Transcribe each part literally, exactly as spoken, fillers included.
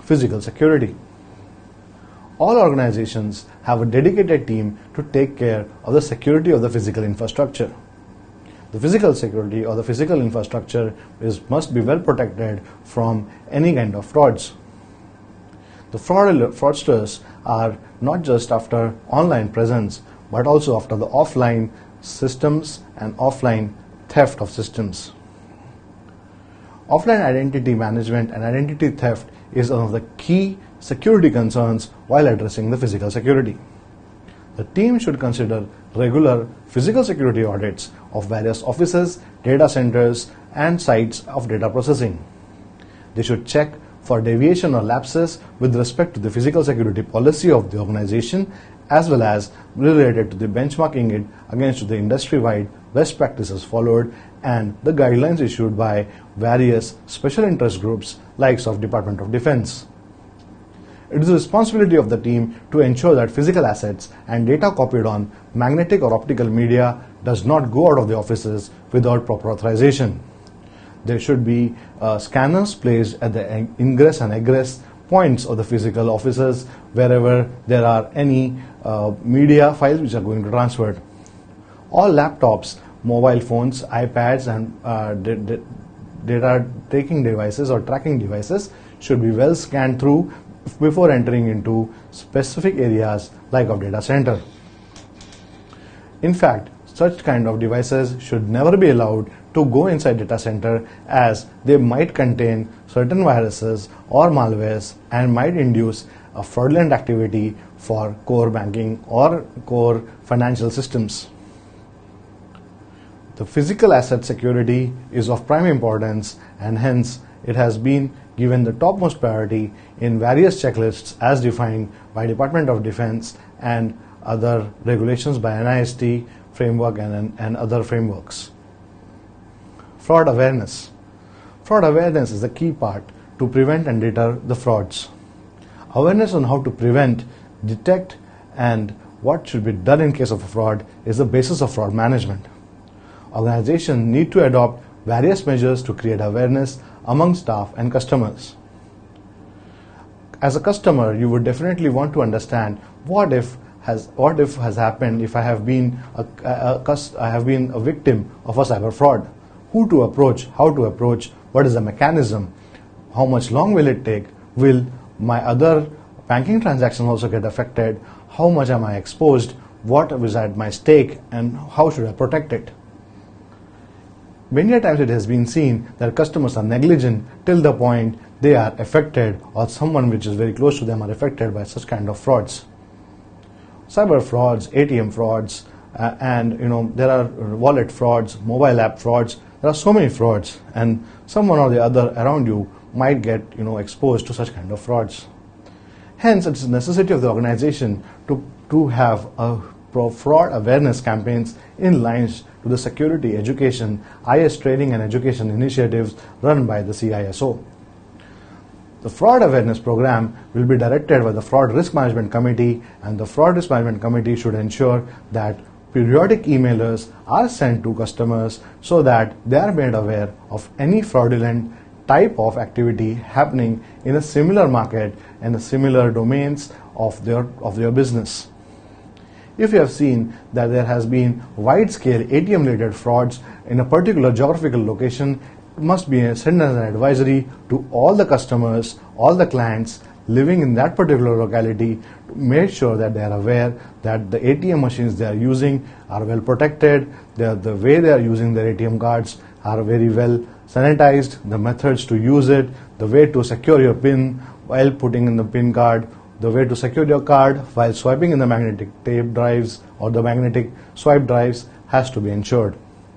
physical security. All organizations have a dedicated team to take care of the security of the physical infrastructure. The physical security or the physical infrastructure is, must be well protected from any kind of frauds. The fraud, fraudsters are not just after online presence, but also after the offline systems and offline theft of systems. Offline identity management and identity theft is one of the key security concerns while addressing the physical security. The team should consider regular physical security audits of various offices, data centers, and sites of data processing. They should check for deviation or lapses with respect to the physical security policy of the organization, as well as related to the benchmarking it against the industry-wide best practices followed and the guidelines issued by various special interest groups like of Department of Defense. It is the responsibility of the team to ensure that physical assets and data copied on magnetic or optical media does not go out of the offices without proper authorization. There should be uh, scanners placed at the ingress and egress points of the physical offices wherever there are any uh, media files which are going to be transferred. All laptops, mobile phones, iPads, and uh, data taking devices or tracking devices should be well scanned through before entering into specific areas like of data center. In fact, such kind of devices should never be allowed to go inside data center, as they might contain certain viruses or malwares and might induce a fraudulent activity for core banking or core financial systems. The physical asset security is of prime importance, and hence it has been given the topmost priority in various checklists as defined by Department of Defense and other regulations by N I S T framework and, and other frameworks. Fraud awareness. Fraud awareness is the key part to prevent and deter the frauds. Awareness on how to prevent, detect, and what should be done in case of a fraud is the basis of fraud management. Organizations need to adopt various measures to create awareness among staff and customers. As a customer, you would definitely want to understand what if has what if has happened if I have been a, a, a I have been a victim of a cyber fraud. Who to approach, how to approach, what is the mechanism, how much long will it take, will my other banking transactions also get affected, how much am I exposed, what is at my stake, and how should I protect it. Many a times it has been seen that customers are negligent till the point they are affected or someone which is very close to them are affected by such kind of frauds. Cyber frauds, A T M frauds, uh, and you know there are wallet frauds, mobile app frauds. There are so many frauds, and someone or the other around you might get you know exposed to such kind of frauds. Hence, it is a necessity of the organization to to have a fraud awareness campaigns in lines to the security education, I S training and education initiatives run by the C I S O. The fraud awareness program will be directed by the Fraud Risk Management Committee, and the Fraud Risk Management Committee should ensure that periodic emailers are sent to customers so that they are made aware of any fraudulent type of activity happening in a similar market and the similar domains of their of their business. If you have seen that there has been wide-scale A T M-related frauds in a particular geographical location, it must be sent as an advisory to all the customers, all the clients living in that particular locality to make sure that they are aware that the A T M machines they are using are well protected, they are, the way they are using their A T M cards are very well sanitized, the methods to use it, the way to secure your PIN while putting in the PIN card, the way to secure your card while swiping in the magnetic tape drives or the magnetic swipe drives has to be ensured.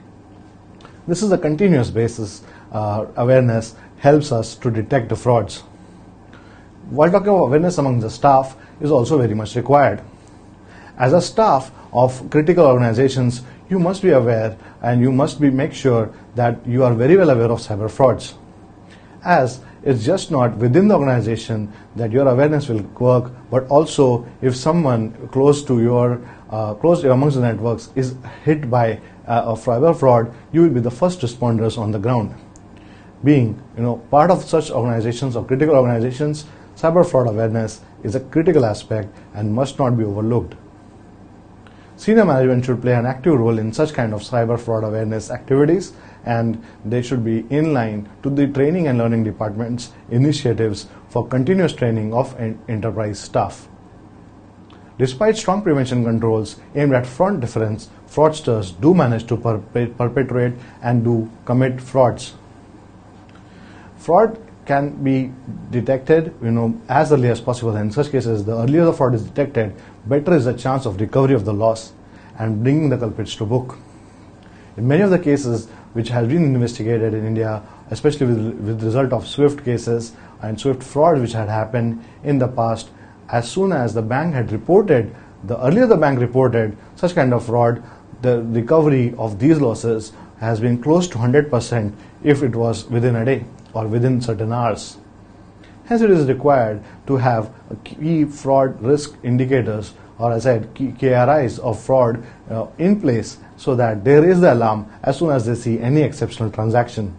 This is a continuous basis uh, awareness helps us to detect the frauds. While talking about awareness among the staff is also very much required. As a staff of critical organizations, you must be aware and you must be make sure that you are very well aware of cyber frauds. As it's just not within the organization that your awareness will work, but also if someone close to your uh, close amongst the networks is hit by uh, a cyber fraud, you will be the first responders on the ground. Being you know part of such organizations or critical organizations, cyber fraud awareness is a critical aspect and must not be overlooked. Senior management should play an active role in such kind of cyber fraud awareness activities, and they should be in line to the training and learning department's initiatives for continuous training of enterprise staff. Despite strong prevention controls aimed at fraud deterrence, fraudsters do manage to perpe- perpetrate and do commit frauds. Fraud can be detected, you know, as early as possible. In such cases, the earlier the fraud is detected, better is the chance of recovery of the loss and bringing the culprits to book. In many of the cases which have been investigated in India, especially with, with the result of SWIFT cases and SWIFT fraud which had happened in the past, as soon as the bank had reported, the earlier the bank reported such kind of fraud, the recovery of these losses has been close to one hundred percent if it was within a day or within certain hours. Hence, it is required to have key fraud risk indicators, or as I said, key K R Is of fraud uh, in place, so that there is the alarm as soon as they see any exceptional transaction.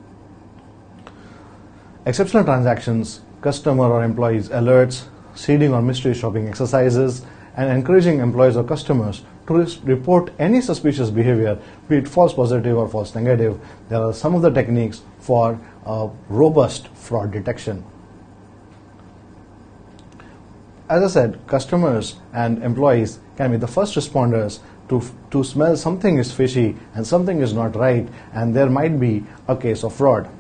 Exceptional transactions, customer or employees alerts, seeding or mystery shopping exercises, and encouraging employees or customers to report any suspicious behavior, be it false positive or false negative. There are some of the techniques for uh, robust fraud detection. As I said, customers and employees can be the first responders to, to smell something is fishy and something is not right, and there might be a case of fraud.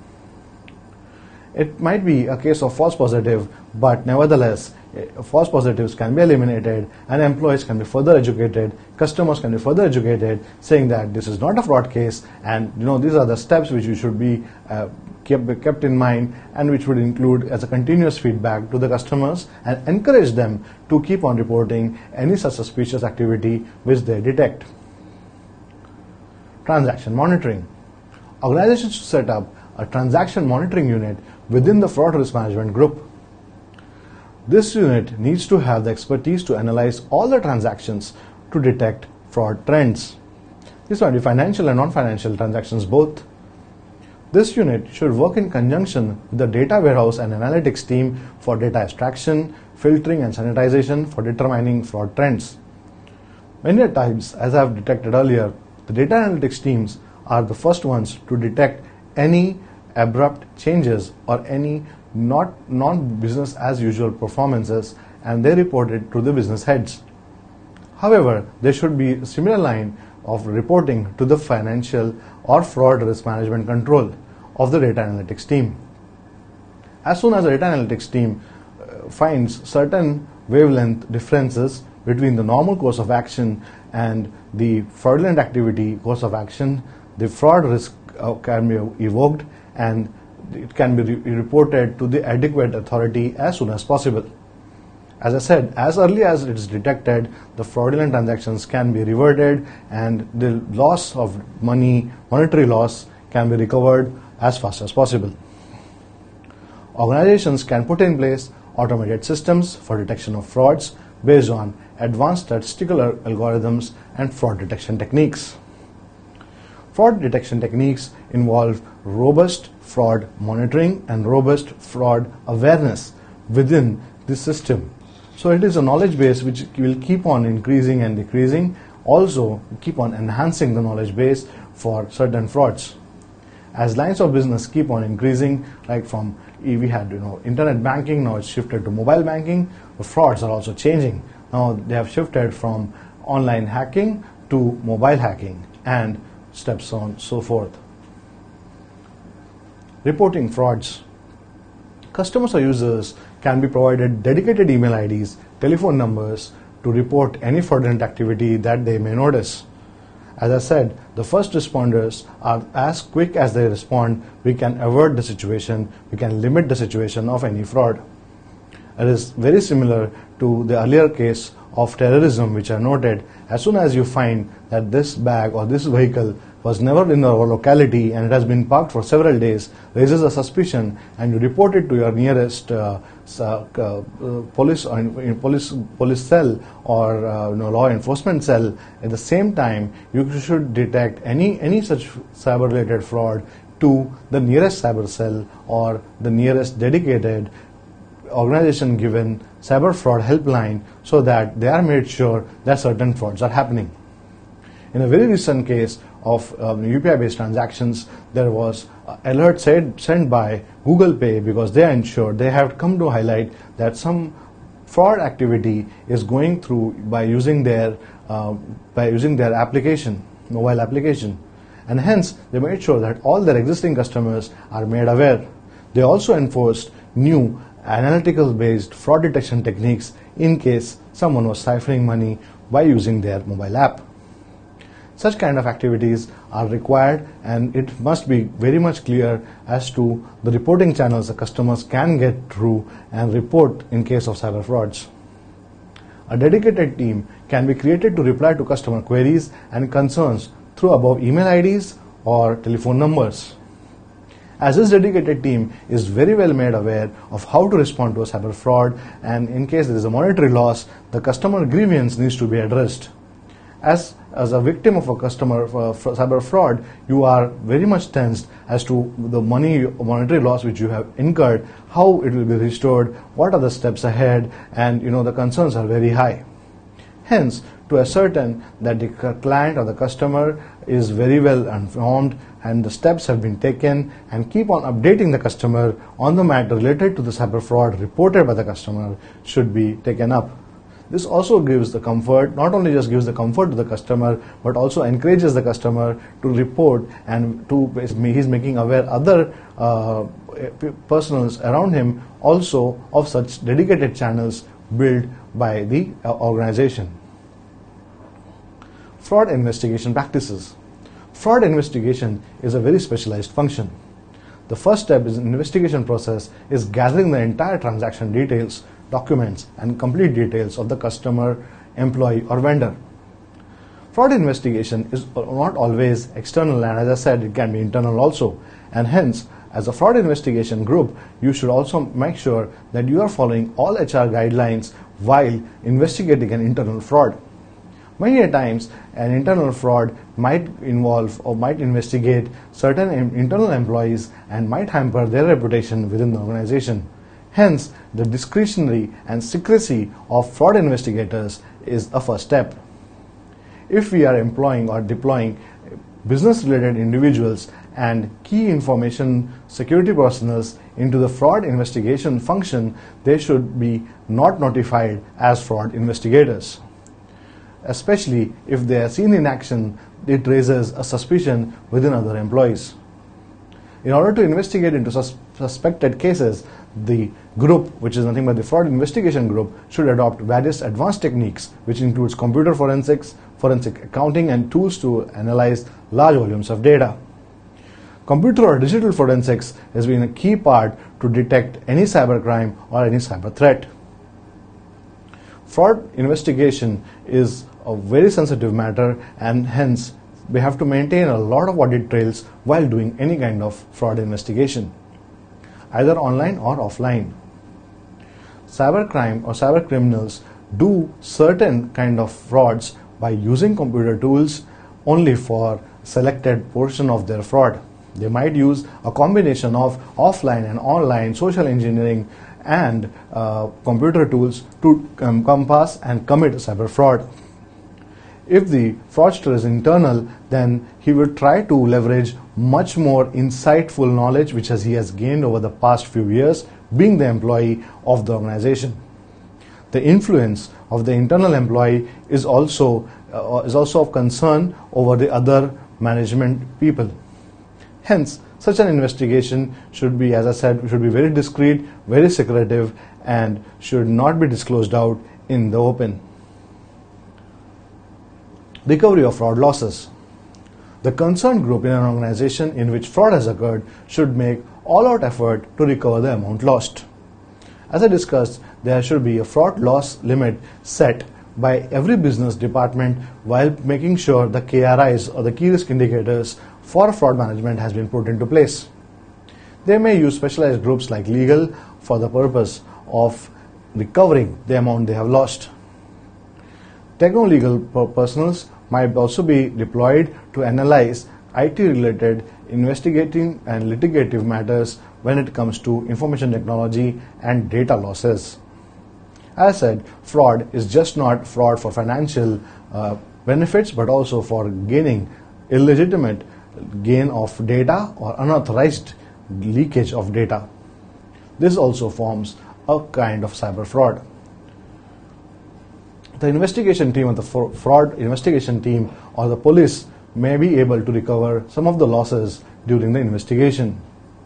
It might be a case of false positive, but nevertheless, false positives can be eliminated and employees can be further educated, customers can be further educated, saying that this is not a fraud case, and you know these are the steps which you should be uh, kept, kept in mind, and which would include as a continuous feedback to the customers and encourage them to keep on reporting any such suspicious activity which they detect. Transaction monitoring. Organizations should set up a transaction monitoring unit within the fraud risk management group. This unit needs to have the expertise to analyze all the transactions to detect fraud trends. These might be financial and non-financial transactions both. This unit should work in conjunction with the data warehouse and analytics team for data extraction, filtering and sanitization for determining fraud trends. Many times, as I have detected earlier, the data analytics teams are the first ones to detect any abrupt changes or any not non-business as usual performances, and they report it to the business heads. However, there should be a similar line of reporting to the financial or fraud risk management control of the data analytics team. As soon as the data analytics team uh, finds certain wavelength differences between the normal course of action and the fraudulent activity course of action, the fraud risk uh, can be evoked and it can be re- reported to the adequate authority as soon as possible. As I said, as early as it is detected, the fraudulent transactions can be reverted and the loss of money, monetary loss, can be recovered as fast as possible. Organizations can put in place automated systems for detection of frauds based on advanced statistical algorithms and fraud detection techniques. Fraud detection techniques involve robust fraud monitoring and robust fraud awareness within the system. So it is a knowledge base which will keep on increasing and decreasing, also keep on enhancing the knowledge base for certain frauds. As lines of business keep on increasing, like from we had you know internet banking, now it's shifted to mobile banking, the frauds are also changing. Now they have shifted from online hacking to mobile hacking and steps on so forth. Reporting frauds. Customers or users can be provided dedicated email I Ds, telephone numbers to report any fraudulent activity that they may notice. As I said, the first responders are as quick as they respond. We can avert the situation, we can limit the situation of any fraud. It is very similar to the earlier case of terrorism which I noted. As soon as you find that this bag or this vehicle was never in our locality and it has been parked for several days, raises a suspicion, and you report it to your nearest uh, uh, uh, police or police police cell or uh, you know, law enforcement cell. At the same time, you should detect any any such cyber-related fraud to the nearest cyber cell or the nearest dedicated organization given cyber fraud helpline so that they are made sure that certain frauds are happening. In a very recent case of um, U P I-based transactions, there was uh, alert said, sent by Google Pay because they are ensured they have come to highlight that some fraud activity is going through by using their uh, by using their application, mobile application, and hence they made sure that all their existing customers are made aware. They also enforced new analytical-based fraud detection techniques in case someone was siphoning money by using their mobile app. Such kind of activities are required, and it must be very much clear as to the reporting channels the customers can get through and report in case of cyber frauds. A dedicated team can be created to reply to customer queries and concerns through above email I Ds or telephone numbers. As this dedicated team is very well made aware of how to respond to a cyber fraud, and in case there is a monetary loss, the customer grievance needs to be addressed. As, as a victim of a customer uh, cyber fraud, you are very much tensed as to the money, monetary loss which you have incurred, how it will be restored, what are the steps ahead, and you know the concerns are very high. Hence, to ascertain that the client or the customer is very well informed and the steps have been taken, and keep on updating the customer on the matter related to the cyber fraud reported by the customer should be taken up. This also gives the comfort, not only just gives the comfort to the customer, but also encourages the customer to report, and to he's making aware other uh, persons around him also of such dedicated channels built by the organization. Fraud investigation practices. Fraud investigation is a very specialized function. The first step in the investigation process is gathering the entire transaction details, documents, and complete details of the customer, employee, or vendor. Fraud investigation is not always external, and as I said, it can be internal also. And hence, as a fraud investigation group, you should also make sure that you are following all H R guidelines while investigating an internal fraud. Many a times, an internal fraud might involve or might investigate certain internal employees and might hamper their reputation within the organization. Hence, the discretionary and secrecy of fraud investigators is a first step. If we are employing or deploying business-related individuals and key information security personnel into the fraud investigation function, they should be not notified as fraud investigators. Especially if they are seen in action, it raises a suspicion within other employees. In order to investigate into sus suspected cases, the group, which is nothing but the fraud investigation group, should adopt various advanced techniques, which includes computer forensics, forensic accounting, and tools to analyze large volumes of data. Computer or digital forensics has been a key part to detect any cybercrime or any cyber threat. Fraud investigation is a very sensitive matter, and hence we have to maintain a lot of audit trails while doing any kind of fraud investigation, either online or offline. Cybercrime or cyber criminals do certain kind of frauds by using computer tools only for selected portion of their fraud. They might use a combination of offline and online social engineering and uh, computer tools to um, compass and commit cyber fraud. If the fraudster is internal, then he will try to leverage much more insightful knowledge which has, he has gained over the past few years being the employee of the organization. The influence of the internal employee is also, uh, is also of concern over the other management people. Hence, such an investigation should be, as I said, should be very discreet, very secretive, and should not be disclosed out in the open. Recovery of fraud losses. The concerned group in an organization in which fraud has occurred should make all-out effort to recover the amount lost. As I discussed, there should be a fraud loss limit set by every business department while making sure the K R Is or the key risk indicators for fraud management has been put into place. They may use specialized groups like legal for the purpose of recovering the amount they have lost. Techno-legal personnel might also be deployed to analyze I T-related investigating and litigative matters when it comes to information technology and data losses. As I said, fraud is just not fraud for financial uh, benefits, but also for gaining illegitimate gain of data or unauthorized leakage of data. This also forms a kind of cyber fraud. The investigation team or the fraud investigation team or the police may be able to recover some of the losses during the investigation.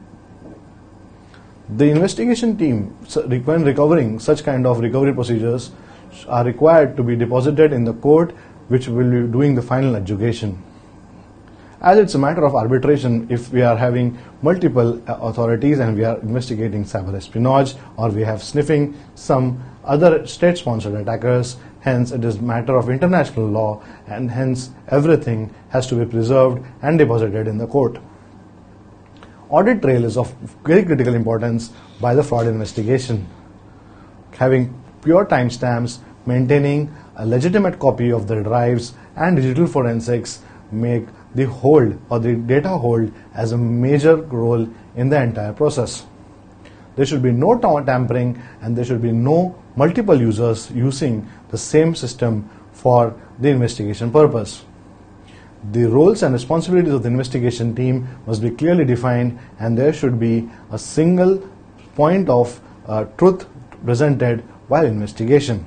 The investigation team, when recovering such kind of recovery procedures, are required to be deposited in the court which will be doing the final adjudication. As it's a matter of arbitration, if we are having multiple authorities and we are investigating cyber espionage, or we have sniffing some other state-sponsored attackers, hence it is a matter of international law, and hence everything has to be preserved and deposited in the court. Audit trail is of very critical importance by the fraud investigation. Having pure timestamps, maintaining a legitimate copy of the drives, and digital forensics make the hold or the data hold as a major role in the entire process. There should be no tampering, and there should be no multiple users using the same system for the investigation purpose. The roles and responsibilities of the investigation team must be clearly defined, and there should be a single point of uh, truth presented while investigation.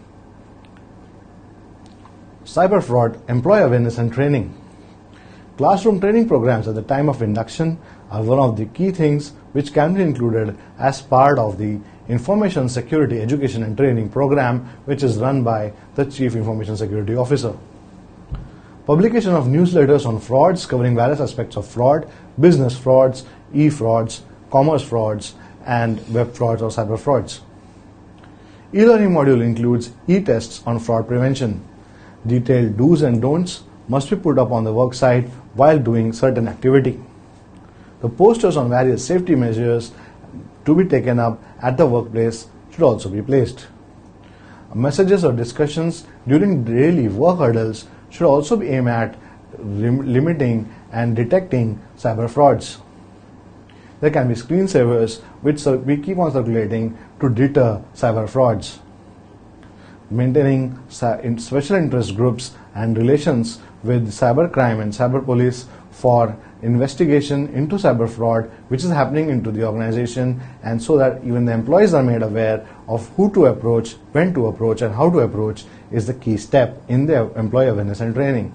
Cyber fraud, employee awareness and training. Classroom training programs at the time of induction are one of the key things which can be included as part of the Information Security Education and Training Program, which is run by the Chief Information Security Officer. Publication of newsletters on frauds covering various aspects of fraud, business frauds, e-frauds, commerce frauds, and web frauds or cyber frauds. E-learning module includes e-tests on fraud prevention. Detailed do's and don'ts must be put up on the work site while doing certain activity. The posters on various safety measures to be taken up at the workplace should also be placed. Messages or discussions during daily work hurdles should also be aimed at lim- limiting and detecting cyber frauds. There can be screensavers which we keep on circulating to deter cyber frauds. Maintaining special interest groups and relations with cybercrime and cyber police for investigation into cyber fraud which is happening into the organization, and so that even the employees are made aware of who to approach, when to approach, and how to approach is the key step in the employee awareness and training.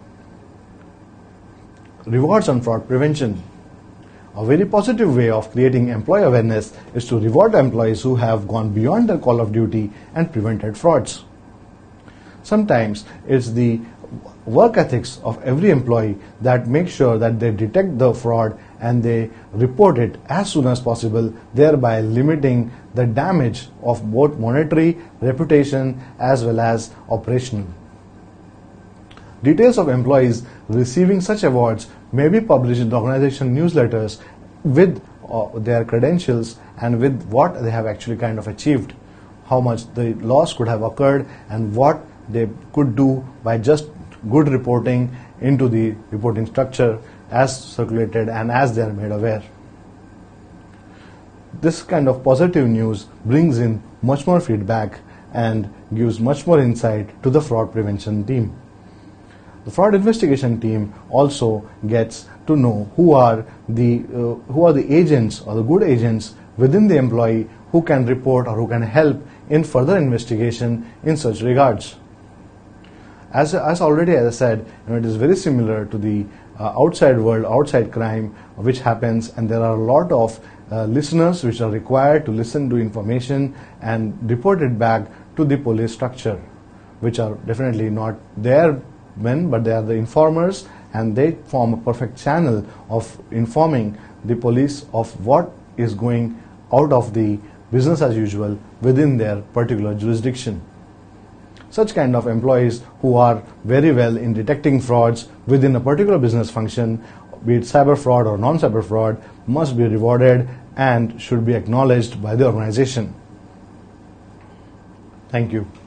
Rewards on fraud prevention. A very positive way of creating employee awareness is to reward employees who have gone beyond their call of duty and prevented frauds. Sometimes it's the work ethics of every employee that makes sure that they detect the fraud and they report it as soon as possible, thereby limiting the damage of both monetary, reputation, as well as operational. Details of employees receiving such awards may be published in the organization newsletters with uh, their credentials and with what they have actually kind of achieved, how much the loss could have occurred, and what they could do by just good reporting into the reporting structure as circulated and as they are made aware. This kind of positive news brings in much more feedback and gives much more insight to the fraud prevention team. The fraud investigation team also gets to know who are the uh, who are the agents or the good agents within the employee who can report or who can help in further investigation in such regards. As, as already as I said, you know, it is very similar to the uh, outside world, outside crime, which happens, and there are a lot of uh, listeners which are required to listen to information and report it back to the police structure, which are definitely not their men, but they are the informers, and they form a perfect channel of informing the police of what is going out of the business as usual within their particular jurisdiction. Such kind of employees who are very well in detecting frauds within a particular business function, be it cyber fraud or non-cyber fraud, must be rewarded and should be acknowledged by the organization. Thank you.